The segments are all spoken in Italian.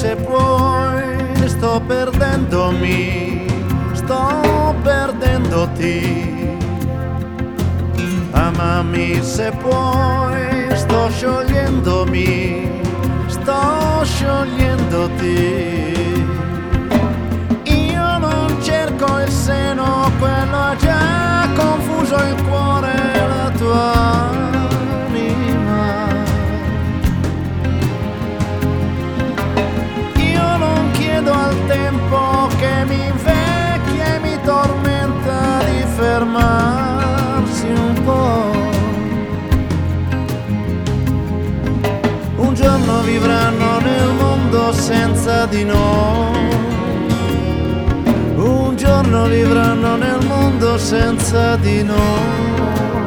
se puoi, sto perdendomi, sto perdendoti. Amami se puoi, sto sciogliendomi, sto sciogliendoti. Io non cerco il seno, quello ha già confuso il cuore, la tua anima. Io non chiedo al tempo che mi invecchia e mi tormenta di fermarsi un po'. Un giorno vivranno nel mondo senza di noi. Un giorno vivranno nel mondo senza di noi.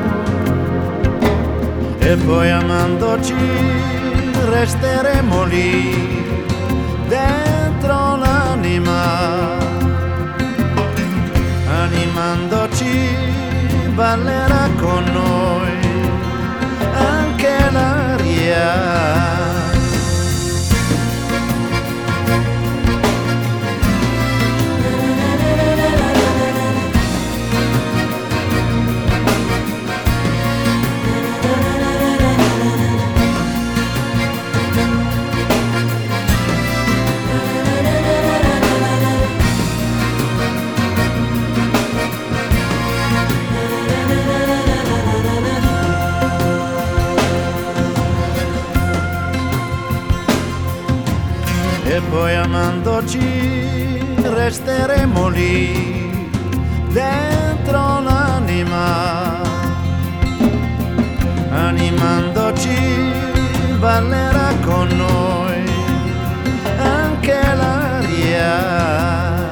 E poi amandoci resteremo lì dentro l'anima. Animandoci ballerà con noi anche l'aria. E poi amandoci resteremo lì dentro l'anima. Animandoci ballerà con noi anche l'aria.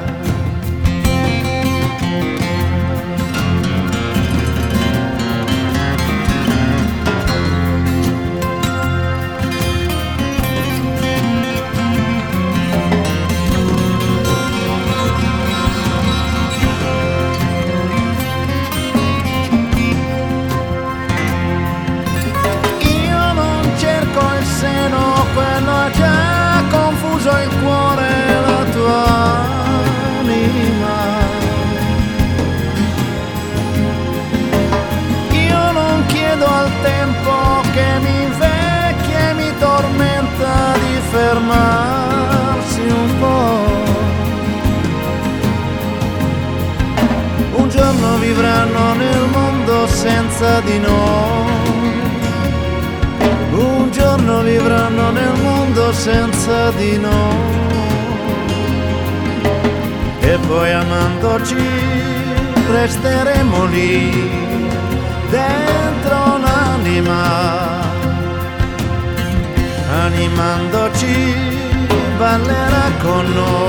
Quello ha già confuso il cuore, la tua anima. Io non chiedo al tempo che mi invecchia e mi tormenta di fermarsi un po'. Un giorno vivranno nel mondo senza di noi. Un giorno vivranno nel mondo senza di noi. E poi amandoci resteremo lì dentro l'anima. Animandoci ballerà con noi